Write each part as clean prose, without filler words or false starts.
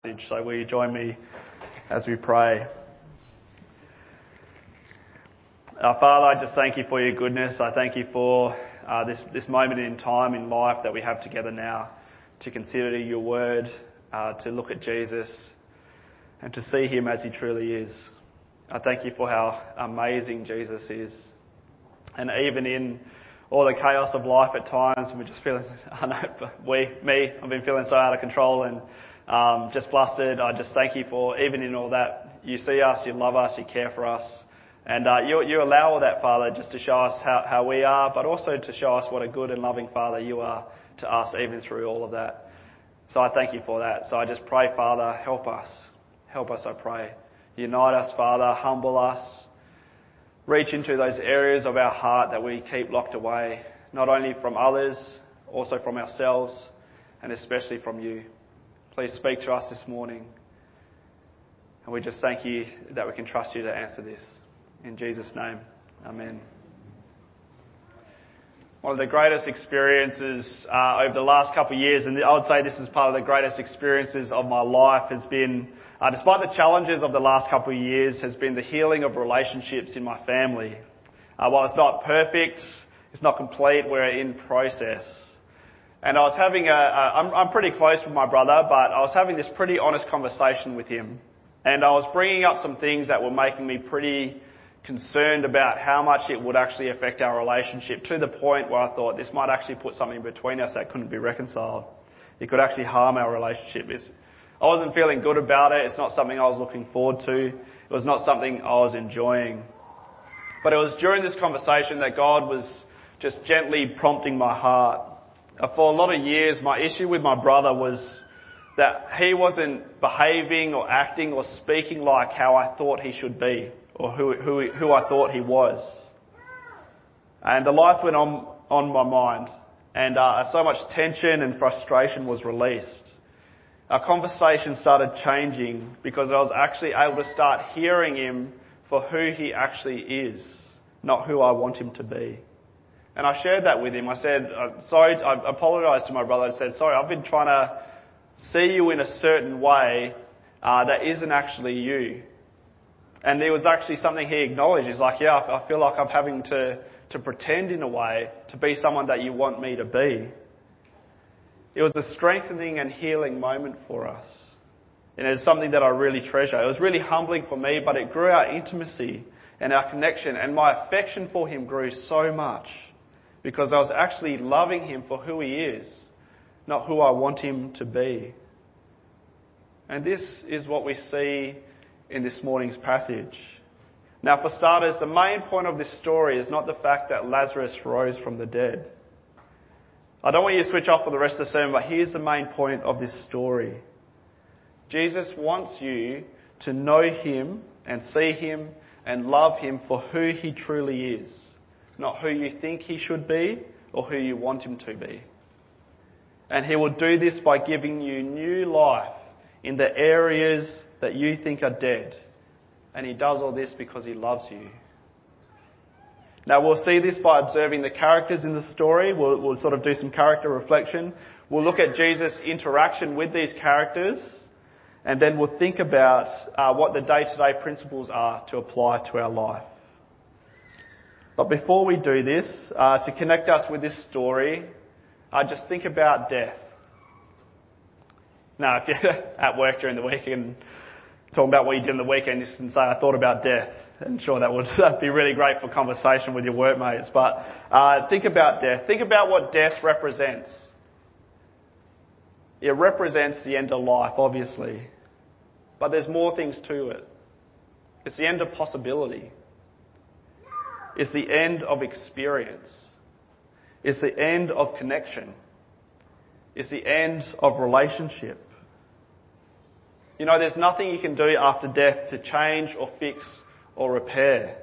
So will you join me as we pray? Father, I just thank you for your goodness. I thank you for this moment in time in life that we have together now to consider your word, to look at Jesus and to see him as he truly is. I thank you for how amazing Jesus is. And even in all the chaos of life at times, we're just feeling, I've been feeling so out of control and just flustered. I just thank you for, even in all that, you see us, you love us, you care for us. And you allow all that, Father, just to show us how we are, but also to show us what a good and loving Father you are to us, even through all of that. So I thank you for that. So I just pray, Father, help us. Help us, I pray. Unite us, Father, humble us. Reach into those areas of our heart that we keep locked away, not only from others, also from ourselves, and especially from you. Please speak to us this morning. And we just thank you that we can trust you to answer this. In Jesus' name, amen. One of the greatest experiences over the last couple of years, and I would say this is part of the greatest experiences of my life, has been, despite the challenges of the last couple of years, has been the healing of relationships in my family. While it's not perfect, it's not complete, we're in process. And I was having I'm pretty close with my brother, but I was having this pretty honest conversation with him. And I was bringing up some things that were making me pretty concerned about how much it would actually affect our relationship, to the point where I thought this might actually put something between us that couldn't be reconciled. It could actually harm our relationship. I wasn't feeling good about it. It's not something I was looking forward to. It was not something I was enjoying. But it was during this conversation that God was just gently prompting my heart. For a lot of years, my issue with my brother was that he wasn't behaving or acting or speaking like how I thought he should be, or who I thought he was. And the lights went on my mind, and so much tension and frustration was released. Our conversation started changing because I was actually able to start hearing him for who he actually is, not who I want him to be. And I shared that with him. I said, sorry, I apologised to my brother. I said, sorry, I've been trying to see you in a certain way that isn't actually you. And there was actually something he acknowledged. He's like, yeah, I feel like I'm having to pretend in a way to be someone that you want me to be. It was a strengthening and healing moment for us. And it's something that I really treasure. It was really humbling for me, but it grew our intimacy and our connection. And my affection for him grew so much because I was actually loving him for who he is, not who I want him to be. And this is what we see in this morning's passage. Now, for starters, the main point of this story is not the fact that Lazarus rose from the dead. I don't want you to switch off for the rest of the sermon, but here's the main point of this story. Jesus wants you to know him and see him and love him for who he truly is, not who you think he should be or who you want him to be. And he will do this by giving you new life in the areas that you think are dead. And he does all this because he loves you. Now we'll see this by observing the characters in the story. We'll sort of do some character reflection. We'll look at Jesus' interaction with these characters. And then we'll think about what the day-to-day principles are to apply to our life. But before we do this, to connect us with this story, just think about death. Now, if you're at work during the week and talking about what you did in the weekend, you can say, I thought about death. I'm sure that would be really great for conversation with your workmates. But think about death. Think about what death represents. It represents the end of life, obviously. But there's more things to it. It's the end of possibility. It's the end of experience. It's the end of connection. It's the end of relationship. You know, there's nothing you can do after death to change or fix or repair.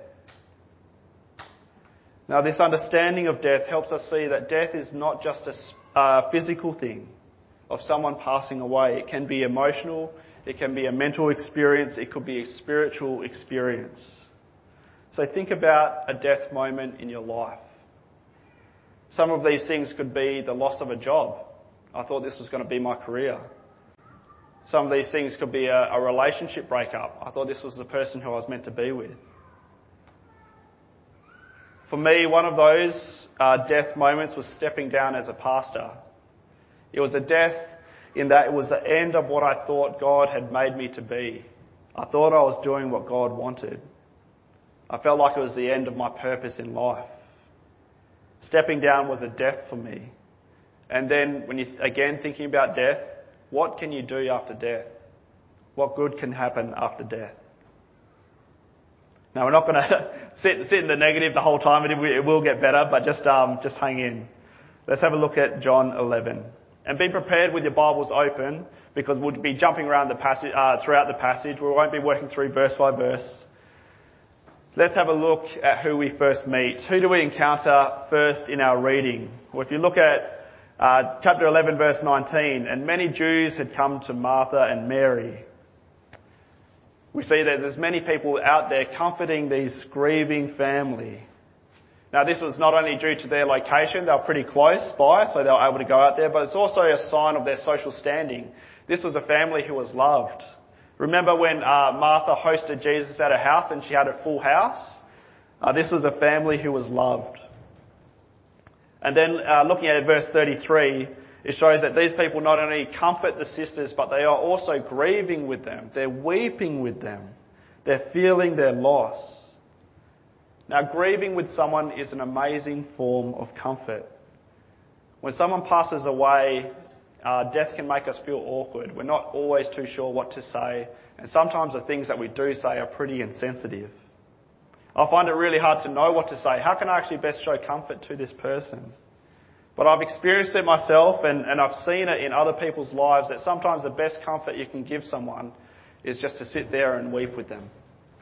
Now, this understanding of death helps us see that death is not just a physical thing of someone passing away. It can be emotional, it can be a mental experience, it could be a spiritual experience. So think about a death moment in your life. Some of these things could be the loss of a job. I thought this was going to be my career. Some of these things could be a relationship breakup. I thought this was the person who I was meant to be with. For me, one of those death moments was stepping down as a pastor. It was a death in that it was the end of what I thought God had made me to be. I thought I was doing what God wanted. I felt like it was the end of my purpose in life. Stepping down was a death for me. And then when thinking about death, what can you do after death? What good can happen after death? Now, we're not going to sit in the negative the whole time. It will get better, but just hang in. Let's have a look at John 11. And be prepared with your Bibles open, because we'll be jumping around the passage, throughout the passage. We won't be working through verse by verse. Let's have a look at who we first meet. Who do we encounter first in our reading? Well, if you look at chapter 11, verse 19, and many Jews had come to Martha and Mary. We see that there's many people out there comforting these grieving family. Now, this was not only due to their location, they were pretty close by, so they were able to go out there, but it's also a sign of their social standing. This was a family who was loved. Remember when Martha hosted Jesus at her house and she had a full house? This was a family who was loved. And then looking at verse 33, it shows that these people not only comfort the sisters, but they are also grieving with them. They're weeping with them. They're feeling their loss. Now, grieving with someone is an amazing form of comfort. When someone passes away, death can make us feel awkward. We're not always too sure what to say, and sometimes the things that we do say are pretty insensitive. I find it really hard to know what to say. How can I actually best show comfort to this person? But I've experienced it myself, and I've seen it in other people's lives, that sometimes the best comfort you can give someone is just to sit there and weep with them.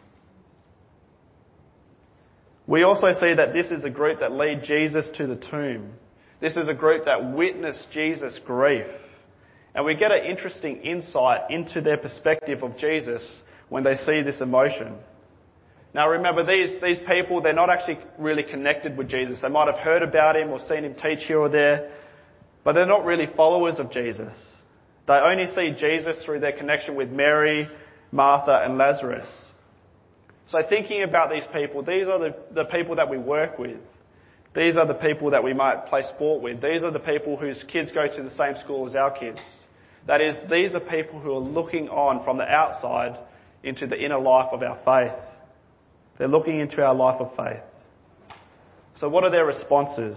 We also see that this is a group that lead Jesus to the tomb. This is a group that witnessed Jesus' grief. And we get an interesting insight into their perspective of Jesus when they see this emotion. Now remember, these people, they're not actually really connected with Jesus. They might have heard about him or seen him teach here or there, but they're not really followers of Jesus. They only see Jesus through their connection with Mary, Martha and Lazarus. So thinking about these people, these are the people that we work with. These are the people that we might play sport with. These are the people whose kids go to the same school as our kids. That is, these are people who are looking on from the outside into the inner life of our faith. They're looking into our life of faith. So what are their responses?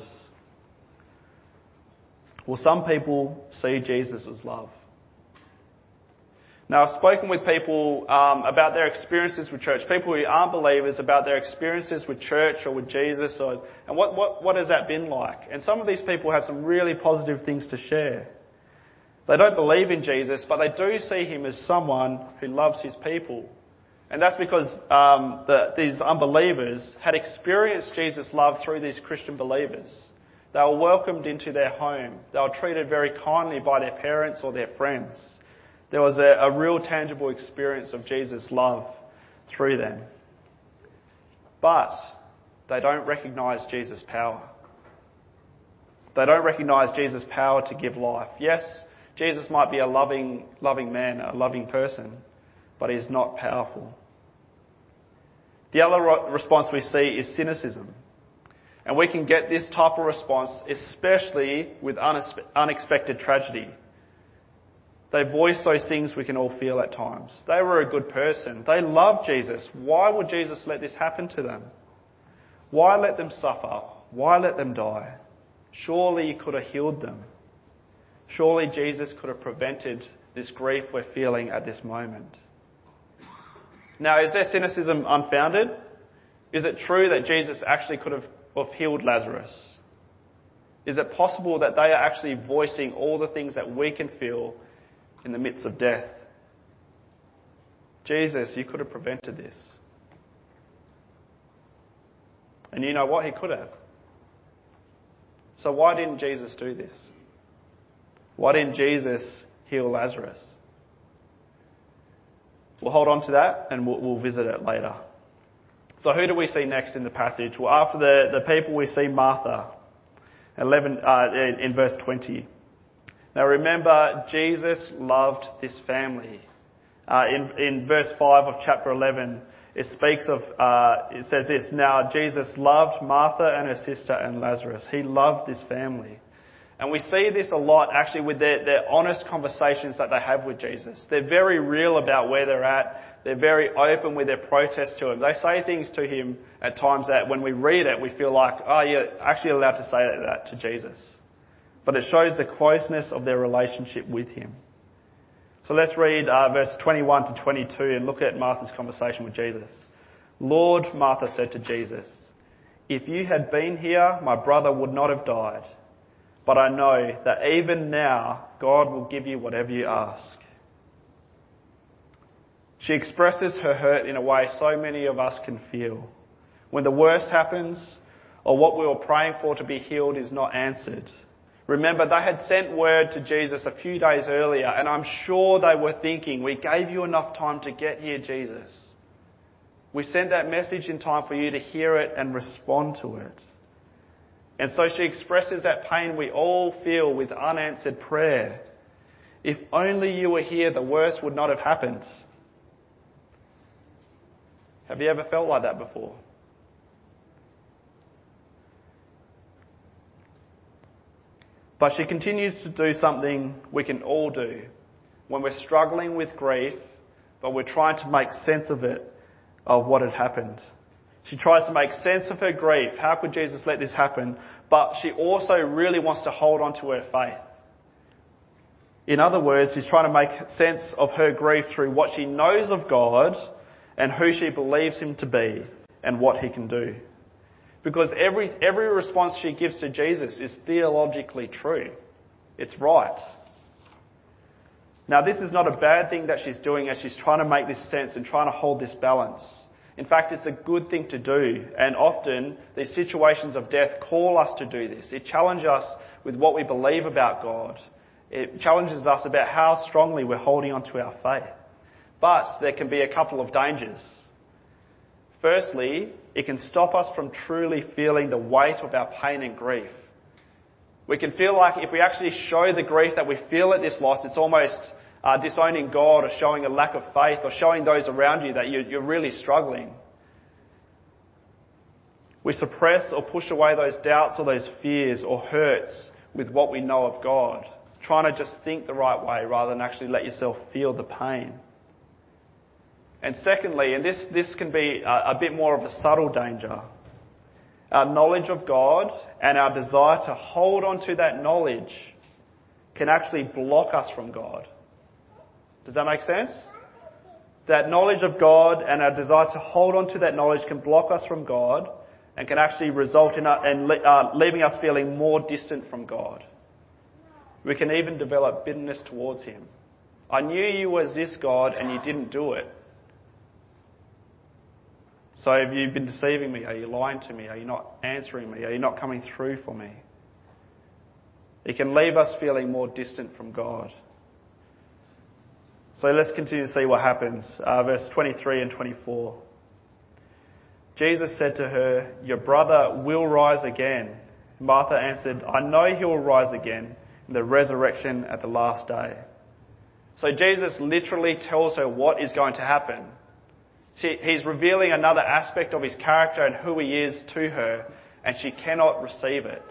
Well, some people see Jesus as love. Now, I've spoken with people about their experiences with church, people who aren't believers, about their experiences with church or with Jesus, and what has that been like? And some of these people have some really positive things to share. They don't believe in Jesus, but they do see him as someone who loves his people. And that's because these unbelievers had experienced Jesus' love through these Christian believers. They were welcomed into their home. They were treated very kindly by their parents or their friends. There was a real tangible experience of Jesus' love through them. But they don't recognise Jesus' power. They don't recognise Jesus' power to give life. Yes, Jesus might be a loving man, a loving person, but he's not powerful. The other response we see is cynicism. And we can get this type of response especially with unexpected tragedy. They voice those things we can all feel at times. They were a good person. They loved Jesus. Why would Jesus let this happen to them? Why let them suffer? Why let them die? Surely he could have healed them. Surely Jesus could have prevented this grief we're feeling at this moment. Now, is their cynicism unfounded? Is it true that Jesus actually could have healed Lazarus? Is it possible that they are actually voicing all the things that we can feel in the midst of death? Jesus, you could have prevented this. And you know what? He could have. So why didn't Jesus do this? Why didn't Jesus heal Lazarus? We'll hold on to that and we'll visit it later. So who do we see next in the passage? Well, after the people, we see Martha in verse 20. Now remember, Jesus loved this family. In verse 5 of chapter 11, it says this, now Jesus loved Martha and her sister and Lazarus. He loved this family. And we see this a lot actually with their honest conversations that they have with Jesus. They're very real about where they're at. They're very open with their protest to him. They say things to him at times that when we read it, we feel like, oh, you're actually allowed to say that to Jesus. But it shows the closeness of their relationship with him. So let's read verse 21 to 22 and look at Martha's conversation with Jesus. Lord, Martha said to Jesus, if you had been here, my brother would not have died. But I know that even now, God will give you whatever you ask. She expresses her hurt in a way so many of us can feel. When the worst happens, or what we were praying for to be healed is not answered. Remember, they had sent word to Jesus a few days earlier, and I'm sure they were thinking, we gave you enough time to get here, Jesus. We sent that message in time for you to hear it and respond to it. And so she expresses that pain we all feel with unanswered prayer. If only you were here, the worst would not have happened. Have you ever felt like that before? But she continues to do something we can all do when we're struggling with grief, but we're trying to make sense of what had happened. She tries to make sense of her grief. How could Jesus let this happen? But she also really wants to hold on to her faith. In other words, she's trying to make sense of her grief through what she knows of God and who she believes him to be and what he can do. Because every response she gives to Jesus is theologically true. It's right. Now, this is not a bad thing that she's doing as she's trying to make this sense and trying to hold this balance. In fact, it's a good thing to do, and often these situations of death call us to do this. It challenges us with what we believe about God. It challenges us about how strongly we're holding on to our faith. But there can be a couple of dangers. Firstly, it can stop us from truly feeling the weight of our pain and grief. We can feel like if we actually show the grief that we feel at this loss, it's almost disowning God or showing a lack of faith or showing those around you that you're really struggling. We suppress or push away those doubts or those fears or hurts with what we know of God, trying to just think the right way rather than actually let yourself feel the pain. And secondly, and this can be a bit more of a subtle danger, our knowledge of God and our desire to hold on to that knowledge can actually block us from God. Does that make sense? That knowledge of God and our desire to hold on to that knowledge can block us from God and can actually result in leaving us feeling more distant from God. We can even develop bitterness towards him. I knew you was this God and you didn't do it. So have you been deceiving me? Are you lying to me? Are you not answering me? Are you not coming through for me? It can leave us feeling more distant from God. So let's continue to see what happens. Verse 23 and 24. Jesus said to her, your brother will rise again. Martha answered, I know he will rise again in the resurrection at the last day. So Jesus literally tells her what is going to happen. He's revealing another aspect of his character and who he is to her, and she cannot receive it.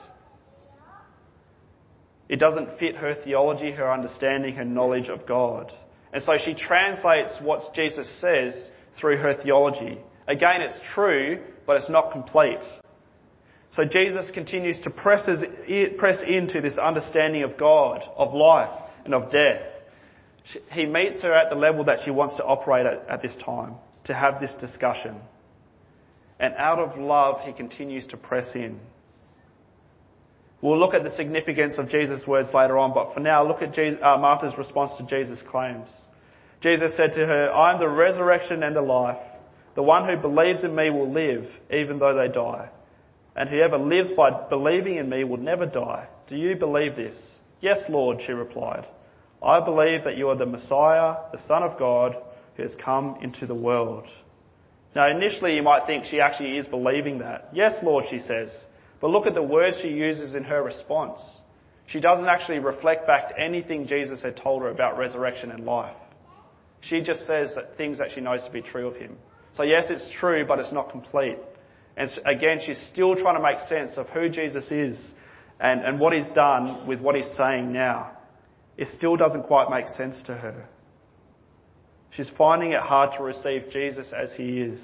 It doesn't fit her theology, her understanding, her knowledge of God. And so she translates what Jesus says through her theology. Again, it's true, but it's not complete. So Jesus continues to press into this understanding of God, of life, and of death. He meets her at the level that she wants to operate at this time, to have this discussion. And out of love, he continues to press in. We'll look at the significance of Jesus' words later on, but for now, look at Martha's response to Jesus' claims. Jesus said to her, I am the resurrection and the life. The one who believes in me will live, even though they die. And whoever lives by believing in me will never die. Do you believe this? Yes, Lord, she replied. I believe that you are the Messiah, the Son of God, who has come into the world. Now, initially you might think she actually is believing that. Yes, Lord, she says. But look at the words she uses in her response. She doesn't actually reflect back to anything Jesus had told her about resurrection and life. She just says things that she knows to be true of him. So yes, it's true, but it's not complete. And again, she's still trying to make sense of who Jesus is and what he's done with what he's saying now. It still doesn't quite make sense to her. She's finding it hard to receive Jesus as he is.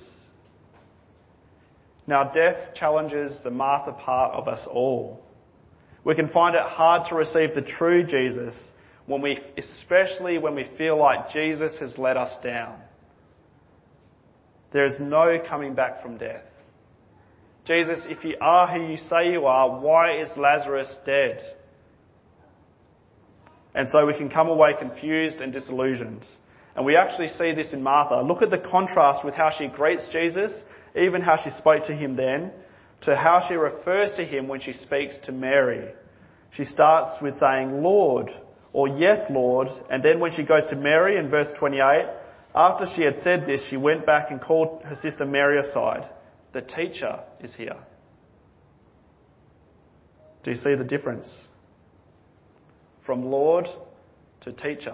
Now, death challenges the Martha part of us all. We can find it hard to receive the true Jesus especially when we feel like Jesus has let us down. There is no coming back from death. Jesus, if you are who you say you are, why is Lazarus dead? And so we can come away confused and disillusioned. And we actually see this in Martha. Look at the contrast with how she greets Jesus, even how she spoke to him then, to how she refers to him when she speaks to Mary. She starts with saying, Lord, or yes, Lord. And then when she goes to Mary in verse 28, after she had said this, she went back and called her sister Mary aside. The teacher is here. Do you see the difference? From Lord to teacher.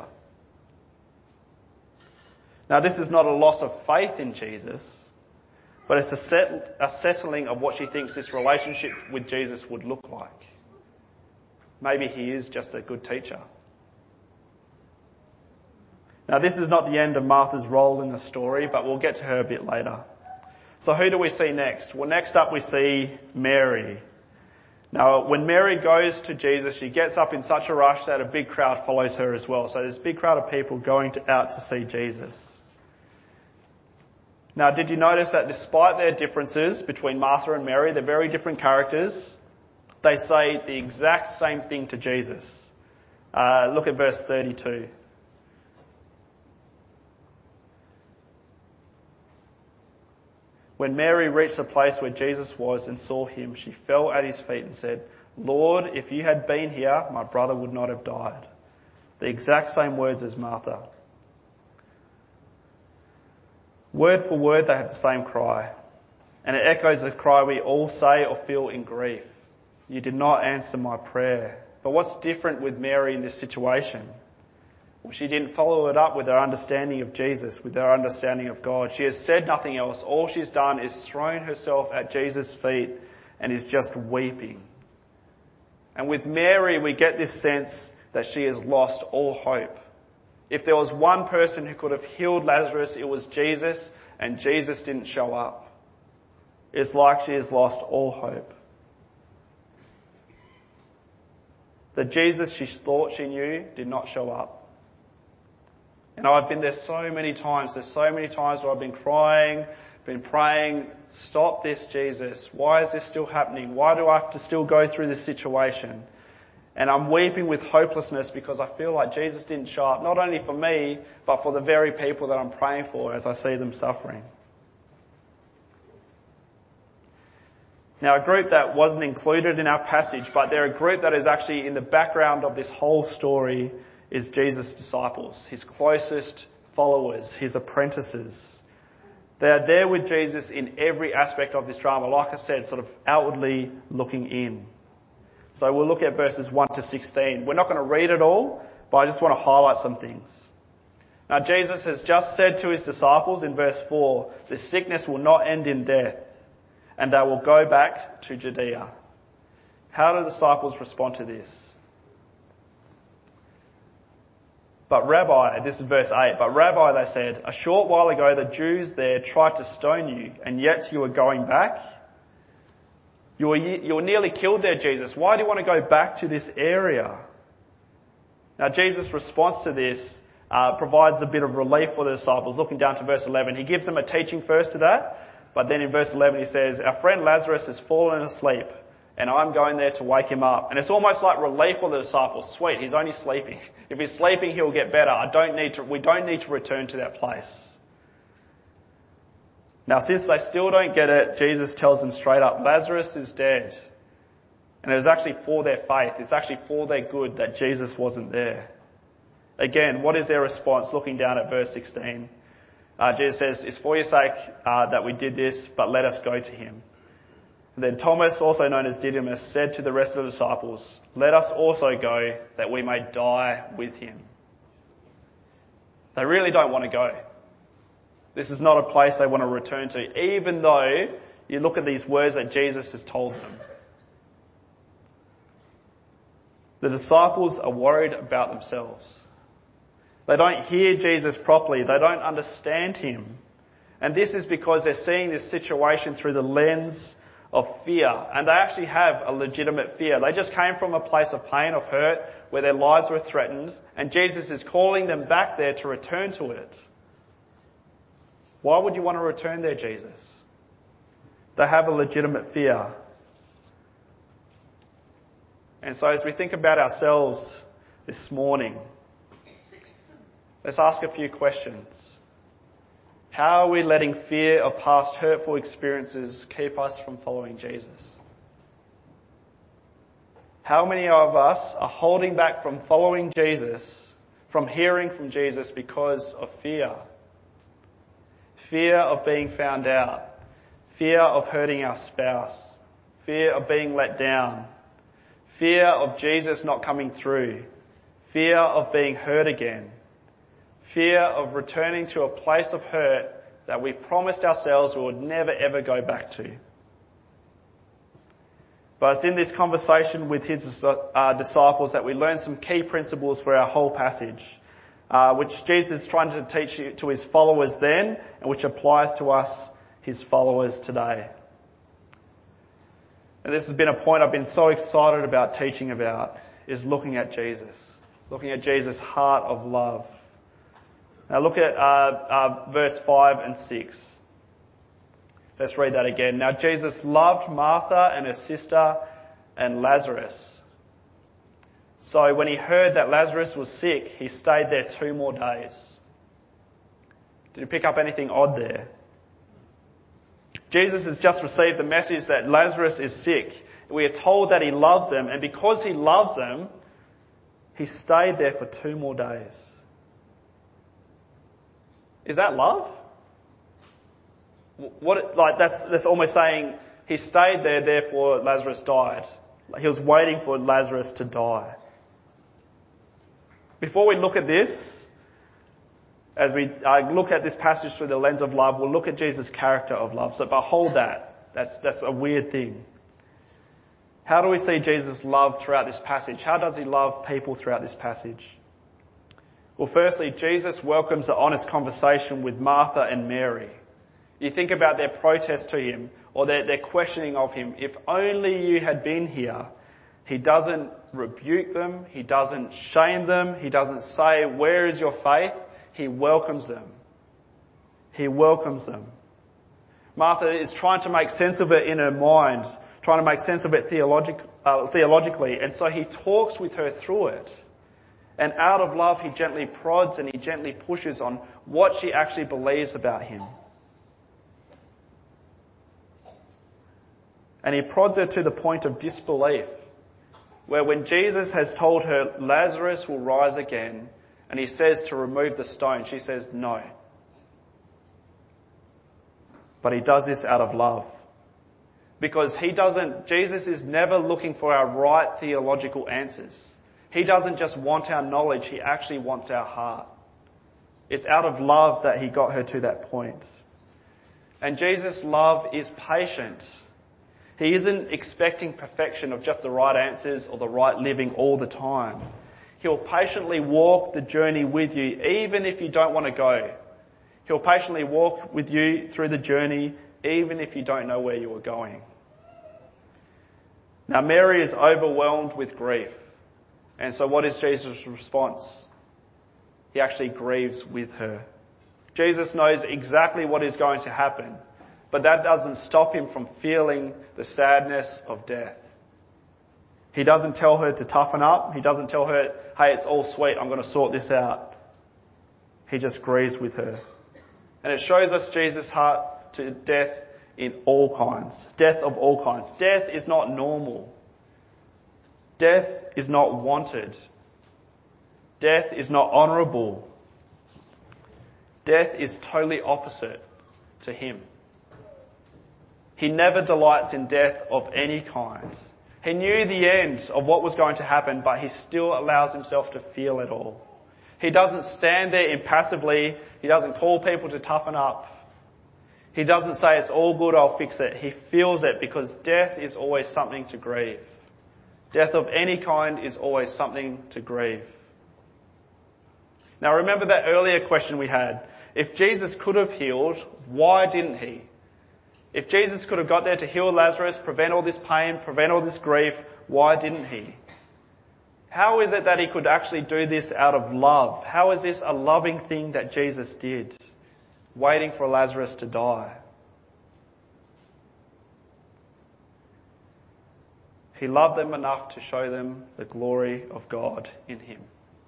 Now, this is not a loss of faith in Jesus, but it's a settling of what she thinks this relationship with Jesus would look like. Maybe he is just a good teacher. Now, this is not the end of Martha's role in the story, but we'll get to her a bit later. So who do we see next? Well, next up we see Mary. Now, when Mary goes to Jesus, she gets up in such a rush that a big crowd follows her as well. So there's a big crowd of people going out to see Jesus. Now, did you notice that despite their differences between Martha and Mary, they're very different characters, they say the exact same thing to Jesus. Look at verse 32. When Mary reached the place where Jesus was and saw him, she fell at his feet and said, Lord, if you had been here, my brother would not have died. The exact same words as Martha. Word for word, they have the same cry. And it echoes the cry we all say or feel in grief. You did not answer my prayer. But what's different with Mary in this situation? Well, she didn't follow it up with her understanding of Jesus, with her understanding of God. She has said nothing else. All she's done is thrown herself at Jesus' feet and is just weeping. And with Mary, we get this sense that she has lost all hope. If there was one person who could have healed Lazarus, it was Jesus, and Jesus didn't show up. It's like she has lost all hope. The Jesus she thought she knew did not show up. And I've been there so many times. There's so many times where I've been crying, been praying, stop this, Jesus. Why is this still happening? Why do I have to still go through this situation? And I'm weeping with hopelessness because I feel like Jesus didn't show up, not only for me, but for the very people that I'm praying for as I see them suffering. Now, a group that wasn't included in our passage, but they're a group that is actually in the background of this whole story, is Jesus' disciples, his closest followers, his apprentices. They are there with Jesus in every aspect of this drama, like I said, sort of outwardly looking in. So we'll look at verses 1 to 16. We're not going to read it all, but I just want to highlight some things. Now, Jesus has just said to his disciples in verse 4, the sickness will not end in death, and they will go back to Judea. How do the disciples respond to this? But Rabbi, this is verse 8, but Rabbi, they said, a short while ago the Jews there tried to stone you, and yet you are going back? You were nearly killed there, Jesus. Why do you want to go back to this area? Now, Jesus' response to this provides a bit of relief for the disciples. Looking down to verse 11, he gives them a teaching first to that, but then in verse 11 he says, our friend Lazarus has fallen asleep, and I'm going there to wake him up. And it's almost like relief for the disciples. Sweet, he's only sleeping. If he's sleeping, he'll get better. We don't need to return to that place. Now, since they still don't get it, Jesus tells them straight up, Lazarus is dead. And it was actually for their faith. It's actually for their good that Jesus wasn't there. Again, what is their response? Looking down at verse 16. Jesus says, it's for your sake that we did this, but let us go to him. And then Thomas, also known as Didymus, said to the rest of the disciples, "Let us also go, that we may die with him." They really don't want to go. This is not a place they want to return to, even though you look at these words that Jesus has told them. The disciples are worried about themselves. They don't hear Jesus properly. They don't understand him. And this is because they're seeing this situation through the lens of fear. And they actually have a legitimate fear. They just came from a place of pain, of hurt, where their lives were threatened. And Jesus is calling them back there to return to it. Why would you want to return there, Jesus? They have a legitimate fear. And so as we think about ourselves this morning, let's ask a few questions. How are we letting fear of past hurtful experiences keep us from following Jesus? How many of us are holding back from following Jesus, from hearing from Jesus because of fear? Fear of being found out. Fear of hurting our spouse. Fear of being let down. Fear of Jesus not coming through. Fear of being hurt again. Fear of returning to a place of hurt that we promised ourselves we would never ever go back to. But it's in this conversation with his disciples that we learn some key principles for our whole passage, which Jesus is trying to teach to his followers then, and which applies to us, his followers, today. And this has been a point I've been so excited about teaching about, is looking at Jesus. Looking at Jesus' heart of love. Now look at verse 5 and 6. Let's read that again. Now Jesus loved Martha and her sister and Lazarus. So when he heard that Lazarus was sick, he stayed there 2 more days. Did you pick up anything odd there? Jesus has just received the message that Lazarus is sick. We are told that he loves them, and because he loves them, he stayed there for 2 more days. Is that love? That's almost saying he stayed there, therefore Lazarus died. He was waiting for Lazarus to die. Before we look at this, as we look at this passage through the lens of love, we'll look at Jesus' character of love. So behold that. That's a weird thing. How do we see Jesus' love throughout this passage? How does he love people throughout this passage? Well, firstly, Jesus welcomes an honest conversation with Martha and Mary. You think about their protest to him, or their questioning of him. If only you had been here. He doesn't rebuke them. He doesn't shame them. He doesn't say, "Where is your faith?" He welcomes them. He welcomes them. Martha is trying to make sense of it in her mind, trying to make sense of it theologically, and so he talks with her through it. And out of love, he gently prods and he gently pushes on what she actually believes about him. And he prods her to the point of disbelief, where when Jesus has told her Lazarus will rise again, and he says to remove the stone, she says no. But he does this out of love. Because Jesus is never looking for our right theological answers. He doesn't just want our knowledge, he actually wants our heart. It's out of love that he got her to that point. And Jesus' love is patient. He isn't expecting perfection of just the right answers or the right living all the time. He'll patiently walk the journey with you, even if you don't want to go. He'll patiently walk with you through the journey, even if you don't know where you are going. Now, Mary is overwhelmed with grief. And so what is Jesus' response? He actually grieves with her. Jesus knows exactly what is going to happen, but that doesn't stop him from feeling the sadness of death. He doesn't tell her to toughen up. He doesn't tell her, "Hey, it's all sweet, I'm going to sort this out." He just grieves with her. And it shows us Jesus' heart to death in all kinds. Death of all kinds. Death is not normal. Death is not wanted. Death is not honourable. Death is totally opposite to him. He never delights in death of any kind. He knew the end of what was going to happen, but he still allows himself to feel it all. He doesn't stand there impassively. He doesn't call people to toughen up. He doesn't say, it's all good, I'll fix it. He feels it because death is always something to grieve. Death of any kind is always something to grieve. Now remember that earlier question we had. If Jesus could have healed, why didn't he? If Jesus could have got there to heal Lazarus, prevent all this pain, prevent all this grief, why didn't he? How is it that he could actually do this out of love? How is this a loving thing that Jesus did, waiting for Lazarus to die? He loved them enough to show them the glory of God in him.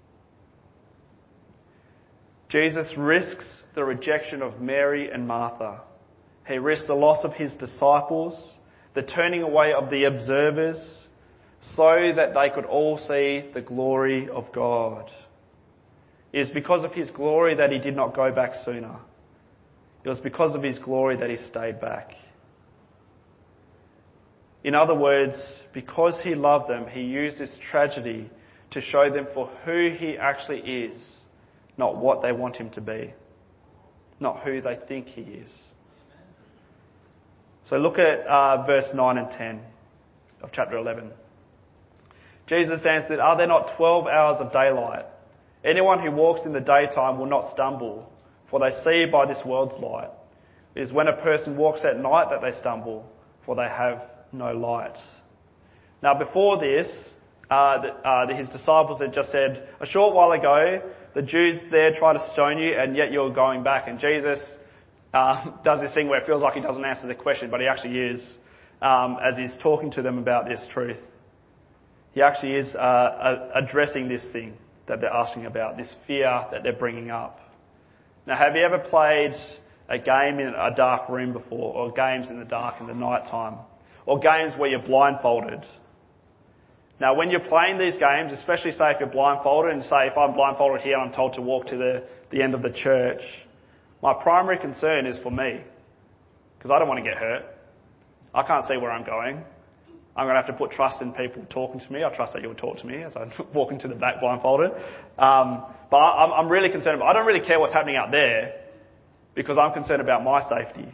Jesus risks the rejection of Mary and Martha. He risks the loss of his disciples, the turning away of the observers, so that they could all see the glory of God. It is because of his glory that he did not go back sooner. It was because of his glory that he stayed back. In other words, because he loved them, he used this tragedy to show them for who he actually is, not what they want him to be, not who they think he is. So look at verse 9 and 10 of chapter 11. Jesus answered, "Are there not 12 hours of daylight? Anyone who walks in the daytime will not stumble, for they see by this world's light. It is when a person walks at night that they stumble, for they have no light." Now before this, his disciples had just said, a short while ago, the Jews there tried to stone you, and yet you're going back. And Jesus does this thing where it feels like he doesn't answer the question, but he actually is, as he's talking to them about this truth. He actually is addressing this thing that they're asking about, this fear that they're bringing up. Now, have you ever played a game in a dark room before, or games in the dark in the night time, or games where you're blindfolded? Now, when you're playing these games, especially say if you're blindfolded, and say if I'm blindfolded here and I'm told to walk to the end of the church, my primary concern is for me, because I don't want to get hurt. I can't see where I'm going. I'm going to have to put trust in people talking to me. I trust that you'll talk to me as I walk into the back blindfolded. But I'm really concerned. I don't really care what's happening out there because I'm concerned about my safety.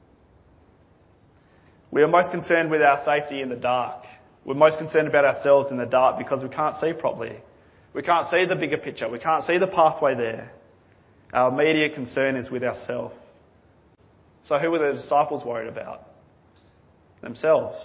We are most concerned with our safety in the dark. We're most concerned about ourselves in the dark because we can't see properly. We can't see the bigger picture. We can't see the pathway there. Our immediate concern is with ourselves. So who were the disciples worried about? Themselves.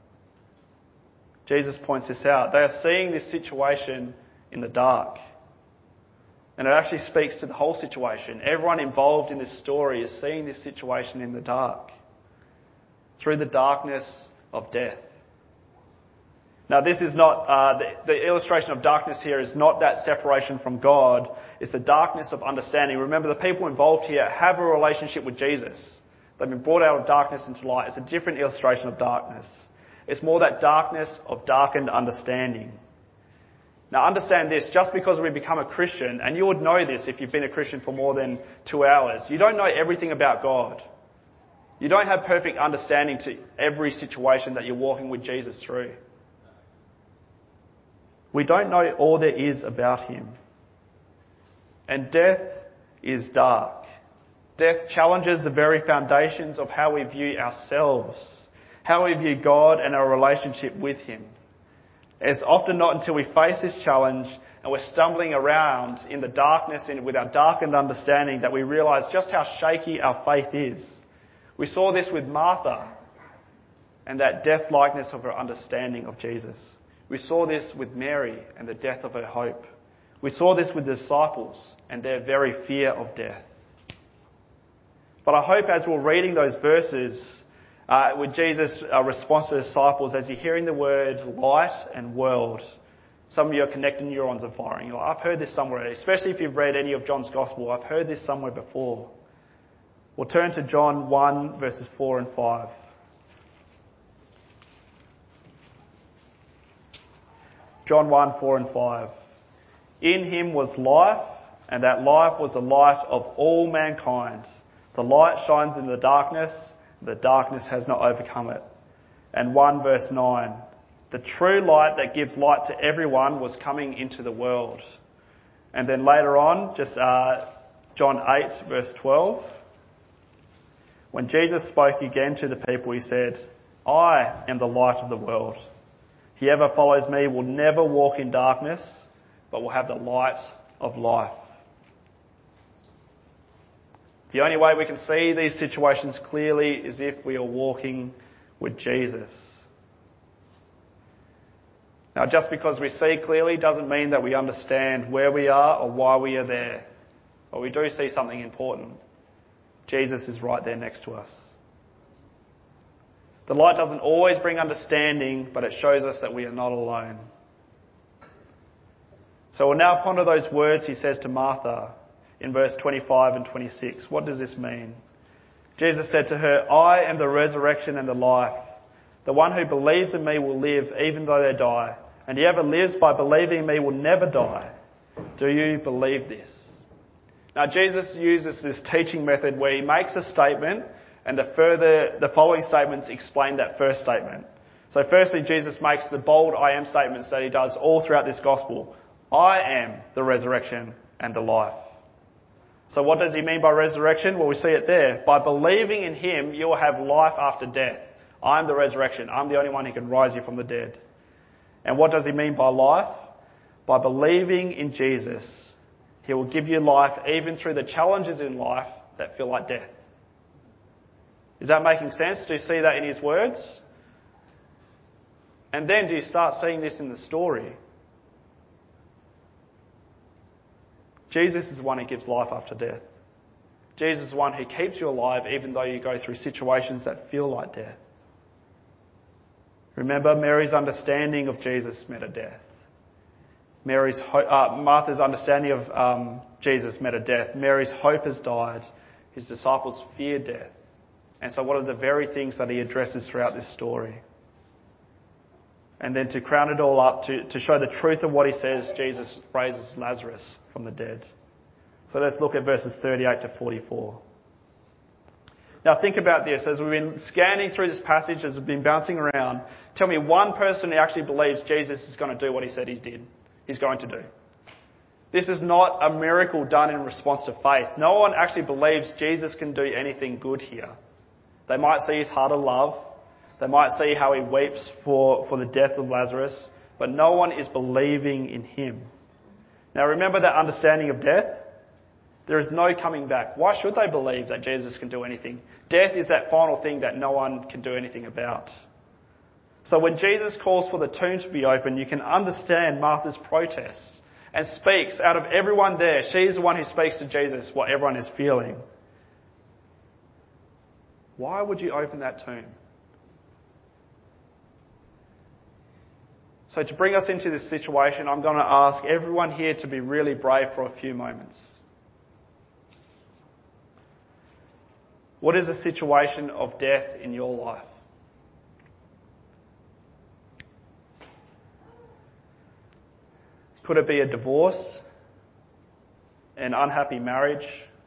Jesus points this out. They are seeing this situation in the dark. And it actually speaks to the whole situation. Everyone involved in this story is seeing this situation in the dark, through the darkness of death. Now, this is not, the illustration of darkness here is not that separation from God. It's the darkness of understanding. Remember, the people involved here have a relationship with Jesus. They've been brought out of darkness into light. It's a different illustration of darkness. It's more that darkness of darkened understanding. Now understand this, just because we become a Christian, and you would know this if you've been a Christian for more than 2 hours, you don't know everything about God. You don't have perfect understanding to every situation that you're walking with Jesus through. We don't know all there is about him. And death is dark. Death challenges the very foundations of how we view ourselves, how we view God and our relationship with him. It's often not until we face this challenge and we're stumbling around in the darkness and with our darkened understanding that we realise just how shaky our faith is. We saw this with Martha and that death-likeness of her understanding of Jesus. We saw this with Mary and the death of her hope. We saw this with the disciples and their very fear of death. But I hope as we're reading those verses, with Jesus' response to the disciples, as you're hearing the word light and world, some of your connecting neurons are firing. You're like, I've heard this somewhere, especially if you've read any of John's Gospel. I've heard this somewhere before. We'll turn to John 1, verses 4 and 5. John 1, 4 and 5. In him was life, and that life was the light of all mankind. The light shines in the darkness, The darkness has not overcome it. And 1 verse 9. The true light that gives light to everyone was coming into the world. And then later on, John 8 verse 12. When Jesus spoke again to the people, he said, I am the light of the world. Whoever follows me will never walk in darkness, but will have the light of life. The only way we can see these situations clearly is if we are walking with Jesus. Now, just because we see clearly doesn't mean that we understand where we are or why we are there. But we do see something important. Jesus is right there next to us. The light doesn't always bring understanding, but it shows us that we are not alone. So we'll now ponder those words he says to Martha in verse 25 and 26. What does this mean? Jesus said to her, I am the resurrection and the life. The one who believes in me will live even though they die, and whoever lives by believing in me will never die. Do you believe this? Now Jesus uses this teaching method where he makes a statement and the following statements explain that first statement. So firstly, Jesus makes the bold I am statements that he does all throughout this gospel. I am the resurrection and the life. So what does he mean by resurrection? Well, we see it there. By believing in him, you will have life after death. I'm the resurrection. I'm the only one who can rise you from the dead. And what does he mean by life? By believing in Jesus, he will give you life even through the challenges in life that feel like death. Is that making sense? Do you see that in his words? And then do you start seeing this in the story? Jesus is the one who gives life after death. Jesus is the one who keeps you alive even though you go through situations that feel like death. Remember, Mary's understanding of Jesus met a death. Martha's understanding of Jesus met a death. Mary's hope has died. His disciples fear death. And so what are the very things that he addresses throughout this story? And then to crown it all up, to show the truth of what he says, Jesus raises Lazarus from the dead. So let's look at verses 38 to 44. Now think about this. As we've been scanning through this passage, as we've been bouncing around, tell me one person who actually believes Jesus is going to do what he said he's going to do. This is not a miracle done in response to faith. No one actually believes Jesus can do anything good here. They might see his heart of love. They might see how he weeps for the death of Lazarus, but no one is believing in him. Now remember that understanding of death? There is no coming back. Why should they believe that Jesus can do anything? Death is that final thing that no one can do anything about. So when Jesus calls for the tomb to be opened, you can understand Martha's protest and speaks out of everyone there. She's the one who speaks to Jesus what everyone is feeling. Why would you open that tomb? So to bring us into this situation, I'm going to ask everyone here to be really brave for a few moments. What is a situation of death in your life? Could it be a divorce, an unhappy marriage,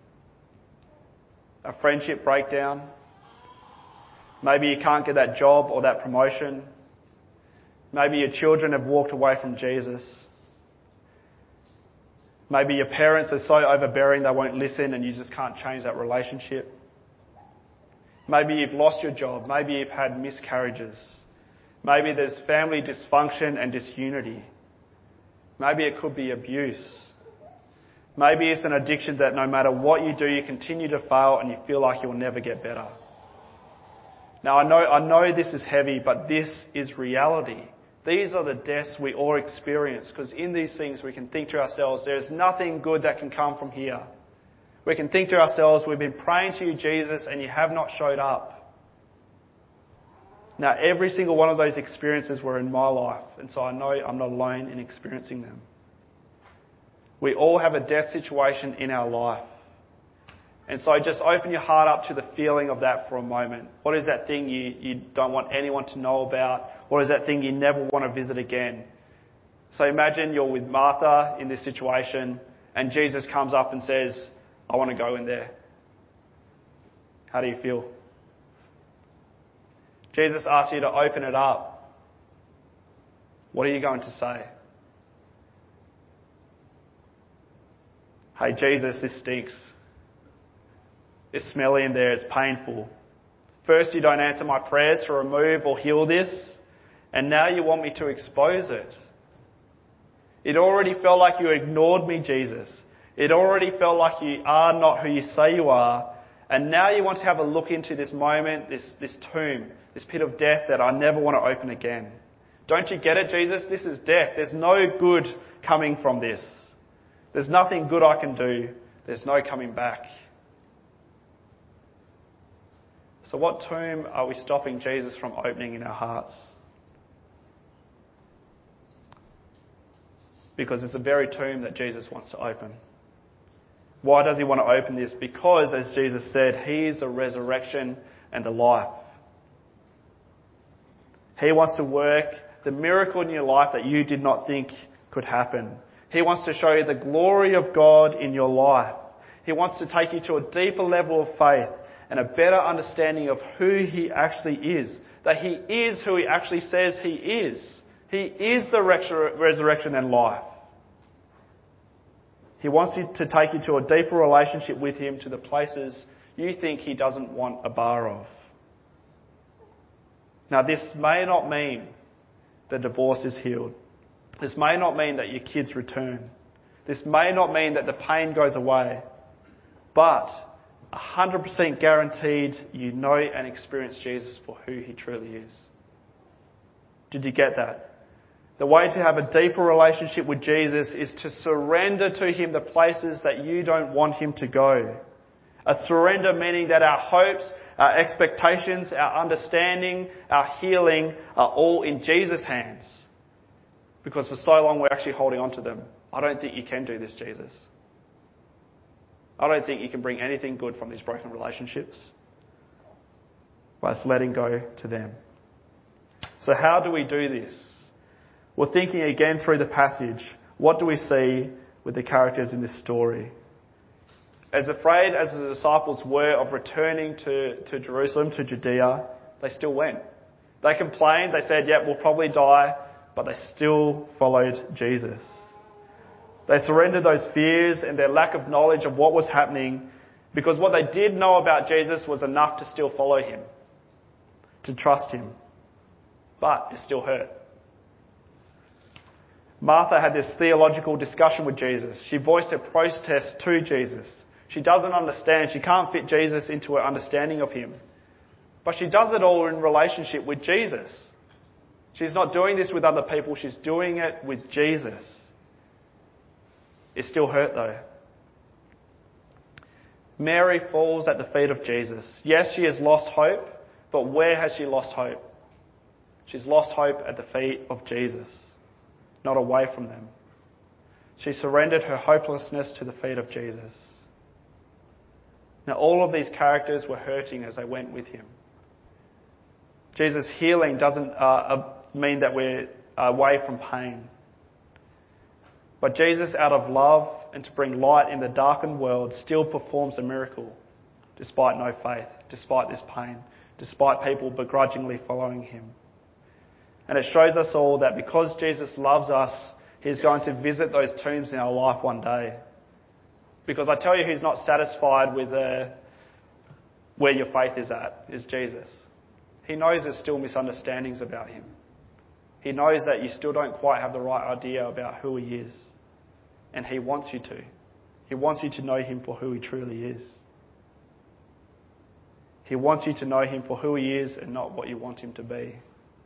a friendship breakdown? Maybe you can't get that job or that promotion. Maybe your children have walked away from Jesus. Maybe your parents are so overbearing they won't listen and you just can't change that relationship. Maybe you've lost your job. Maybe you've had miscarriages. Maybe there's family dysfunction and disunity. Maybe it could be abuse. Maybe it's an addiction that no matter what you do, you continue to fail and you feel like you'll never get better. Now I know this is heavy, but this is reality. These are the deaths we all experience, because in these things we can think to ourselves, there's nothing good that can come from here. We can think to ourselves, we've been praying to you, Jesus, and you have not showed up. Now, every single one of those experiences were in my life, and so I know I'm not alone in experiencing them. We all have a death situation in our life. And so just open your heart up to the feeling of that for a moment. What is that thing you don't want anyone to know about? What is that thing you never want to visit again? So imagine you're with Martha in this situation, and Jesus comes up and says, I want to go in there. How do you feel? Jesus asks you to open it up. What are you going to say? Hey, Jesus, this stinks. It's smelly in there, it's painful. First, you don't answer my prayers to remove or heal this, and now you want me to expose it. It already felt like you ignored me, Jesus. It already felt like you are not who you say you are, and now you want to have a look into this moment, this tomb, this pit of death that I never want to open again. Don't you get it, Jesus? This is death. There's no good coming from this. There's nothing good I can do. There's no coming back. So what tomb are we stopping Jesus from opening in our hearts? Because it's the very tomb that Jesus wants to open. Why does he want to open this? Because, as Jesus said, he is the resurrection and the life. He wants to work the miracle in your life that you did not think could happen. He wants to show you the glory of God in your life. He wants to take you to a deeper level of faith and a better understanding of who he actually is. That he is who he actually says he is. He is the resurrection and life. He wants you to take you to a deeper relationship with him, to the places you think he doesn't want a bar of. Now, this may not mean the divorce is healed. This may not mean that your kids return. This may not mean that the pain goes away. But 100% guaranteed you know and experience Jesus for who he truly is. Did you get that? The way to have a deeper relationship with Jesus is to surrender to him the places that you don't want him to go. A surrender meaning that our hopes, our expectations, our understanding, our healing are all in Jesus' hands. Because for so long we're actually holding on to them. I don't think you can do this, Jesus. I don't think you can bring anything good from these broken relationships by just letting go to them. So how do we do this? Well, thinking again through the passage, what do we see with the characters in this story? As afraid as the disciples were of returning to Jerusalem, to Judea, they still went. They complained, they said, we'll probably die, but they still followed Jesus. They surrendered those fears and their lack of knowledge of what was happening, because what they did know about Jesus was enough to still follow him, to trust him. But it still hurt. Martha had this theological discussion with Jesus. She voiced her protest to Jesus. She doesn't understand. She can't fit Jesus into her understanding of him. But she does it all in relationship with Jesus. She's not doing this with other people. She's doing it with Jesus. It still hurt though. Mary falls at the feet of Jesus. Yes, she has lost hope, but where has she lost hope? She's lost hope at the feet of Jesus, not away from them. She surrendered her hopelessness to the feet of Jesus. Now, all of these characters were hurting as they went with him. Jesus' healing doesn't mean that we're away from pain. But Jesus, out of love and to bring light in the darkened world, still performs a miracle, despite no faith, despite this pain, despite people begrudgingly following him. And it shows us all that because Jesus loves us, he's going to visit those tombs in our life one day. Because I tell you who's not satisfied with where your faith is Jesus. He knows there's still misunderstandings about him. He knows that you still don't quite have the right idea about who he is. And he wants you to. He wants you to know him for who he truly is. He wants you to know him for who he is and not what you want him to be.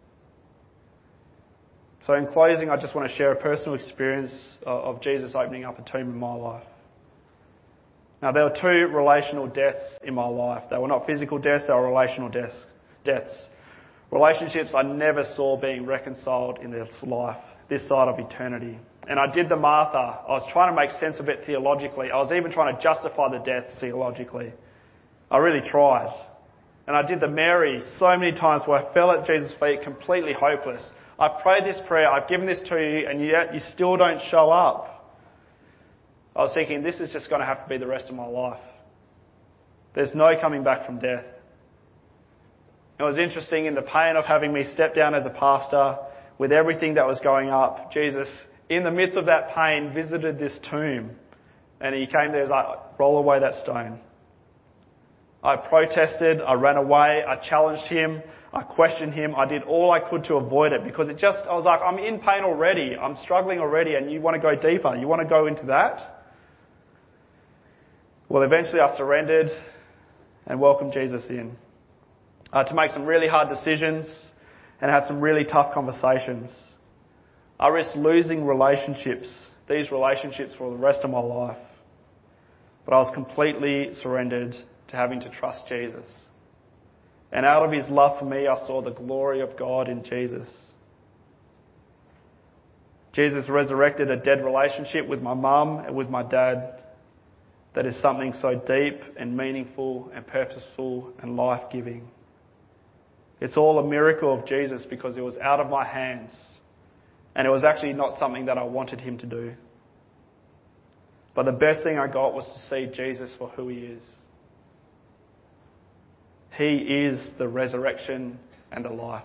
So in closing, I just want to share a personal experience of Jesus opening up a tomb in my life. Now, there were two relational deaths in my life. They were not physical deaths, they were relational deaths. Relationships I never saw being reconciled in this life, this side of eternity. And I did the Martha. I was trying to make sense of it theologically. I was even trying to justify the deaths theologically. I really tried. And I did the Mary so many times where I fell at Jesus' feet completely hopeless. I prayed this prayer, I've given this to you, and yet you still don't show up. I was thinking, this is just going to have to be the rest of my life. There's no coming back from death. It was interesting in the pain of having me step down as a pastor with everything that was going up. Jesus, in the midst of that pain, visited this tomb and he came there and was like, roll away that stone. I protested, I ran away, I challenged him, I questioned him, I did all I could to avoid it because I was like, I'm in pain already, I'm struggling already and you want to go deeper, you want to go into that? Well, eventually I surrendered and welcomed Jesus in. I had to make some really hard decisions and had some really tough conversations. I risked losing these relationships for the rest of my life. But I was completely surrendered to having to trust Jesus. And out of his love for me, I saw the glory of God in Jesus. Jesus resurrected a dead relationship with my mum and with my dad that is something so deep and meaningful and purposeful and life-giving. It's all a miracle of Jesus because it was out of my hands and it was actually not something that I wanted him to do. But the best thing I got was to see Jesus for who he is. He is the resurrection and the life.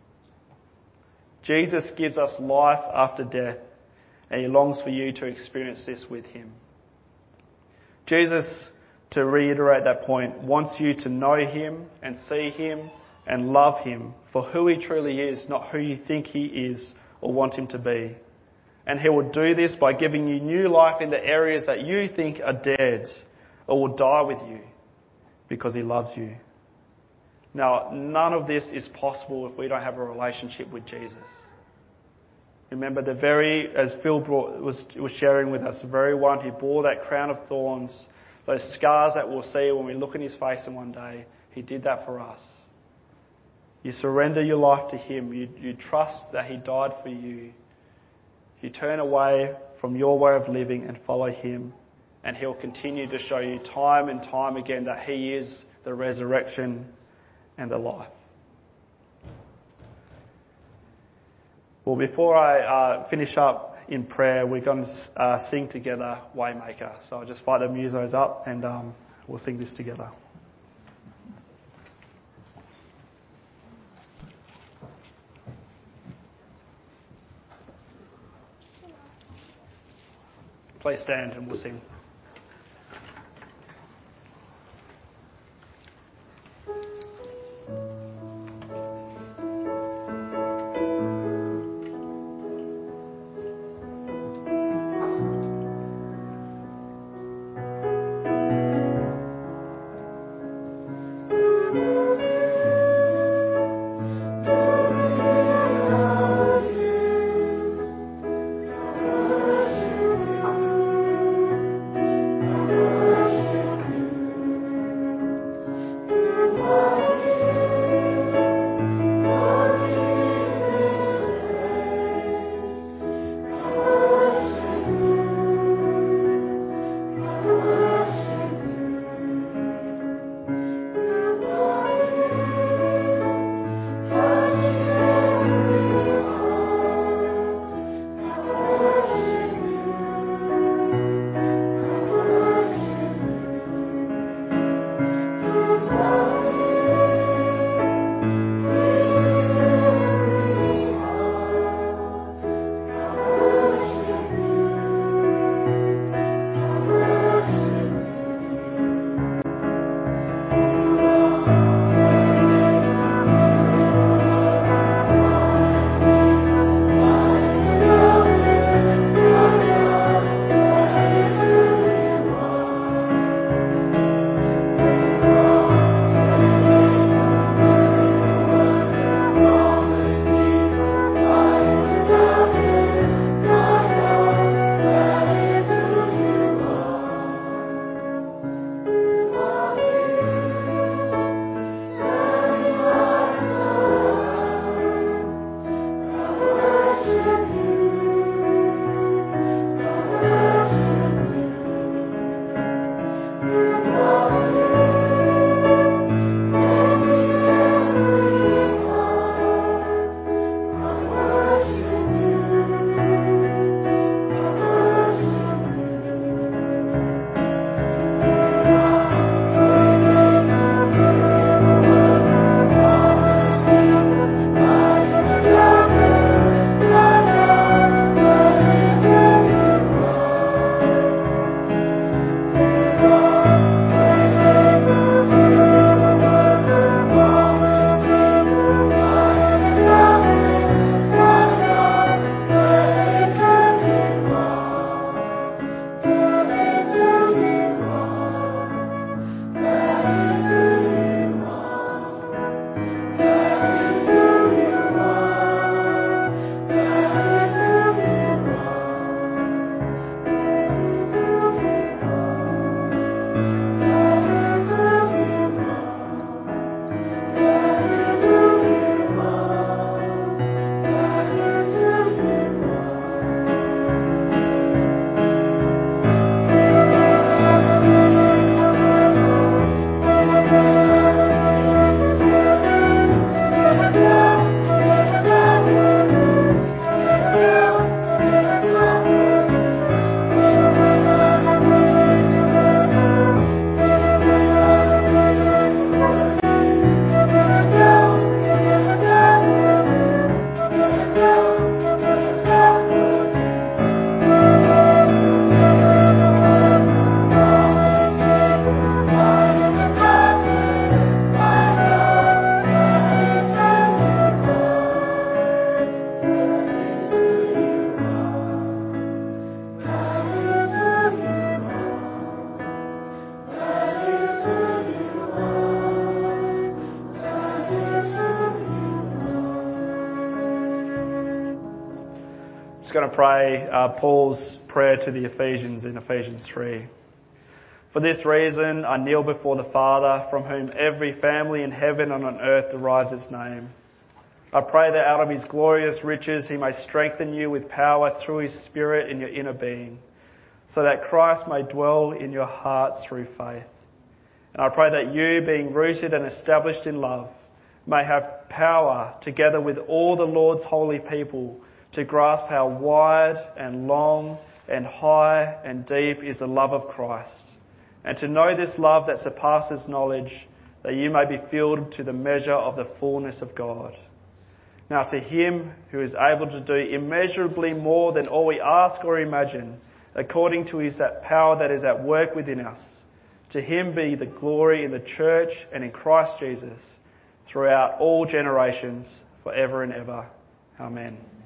Jesus gives us life after death, and he longs for you to experience this with him. Jesus, to reiterate that point, wants you to know him and see him and love him for who he truly is, not who you think he is or want him to be. And he will do this by giving you new life in the areas that you think are dead or will die with you because he loves you. Now, none of this is possible if we don't have a relationship with Jesus. Remember, as Phil was sharing with us, the very one who bore that crown of thorns, those scars that we'll see when we look in his face in one day, he did that for us. You surrender your life to him. You trust that he died for you. You turn away from your way of living and follow him, and he'll continue to show you time and time again that he is the resurrection and the life. Well, before I finish up in prayer, we're going to sing together Waymaker. So I'll just invite the musos up and we'll sing this together. Please stand and we'll sing. Just going to pray Paul's prayer to the Ephesians in Ephesians 3. For this reason, I kneel before the Father, from whom every family in heaven and on earth derives its name. I pray that out of his glorious riches he may strengthen you with power through his Spirit in your inner being, so that Christ may dwell in your hearts through faith. And I pray that you, being rooted and established in love, may have power, together with all the Lord's holy people, to grasp how wide and long and high and deep is the love of Christ, and to know this love that surpasses knowledge, that you may be filled to the measure of the fullness of God. Now to him who is able to do immeasurably more than all we ask or imagine, according to that power that is at work within us, to him be the glory in the church and in Christ Jesus, throughout all generations, forever and ever. Amen.